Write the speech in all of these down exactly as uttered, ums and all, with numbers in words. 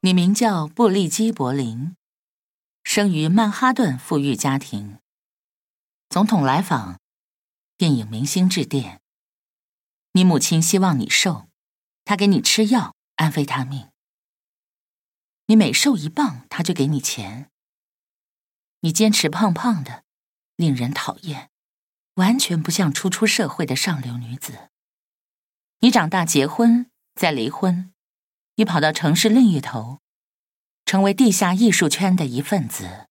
你名叫布利基·柏林，生于曼哈顿富裕家庭。总统来访，电影明星致电。你母亲希望你瘦，她给你吃药，安非他命。你每瘦一磅，她就给你钱。你坚持胖胖的，令人讨厌，完全不像初出社会的上流女子。你长大结婚，再离婚，你跑到城市另一头，成为地下艺术圈的一份子。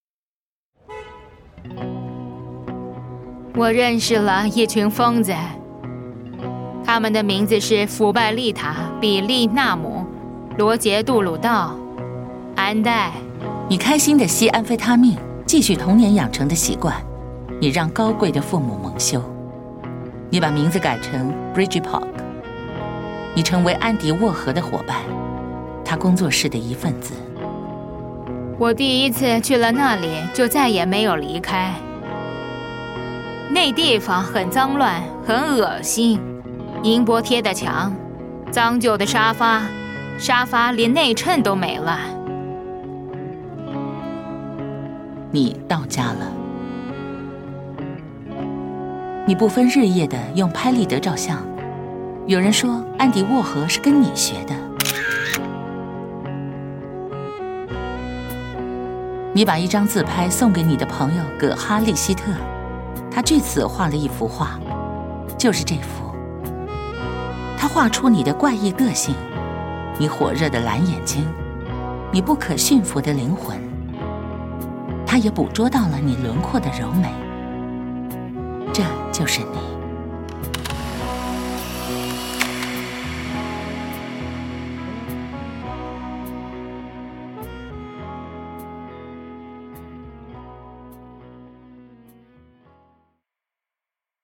我认识了一群疯子，他们的名字是腐败丽塔、比利纳姆、罗杰杜鲁道、安代。 你开心地吸安非他命，继续童年养成的习惯。你让高贵的父母蒙羞。你把名字改成 Bridget Park。你成为安迪沃荷的伙伴，他工作室的一份子。 我第一次去了那里，就再也没有离开。那地方很脏乱，很恶心，银箔贴的墙，脏旧的沙发，沙发连内衬都没了。 你到家了。你不分日夜地用拍立得照相。有人说安迪沃荷是跟你学的。你把一张自拍送给你的朋友葛哈利希特，他据此画了一幅画，就是这幅。他画出你的怪异个性，你火热的蓝眼睛，你不可驯服的灵魂。他也捕捉到了你轮廓的柔美，这就是你。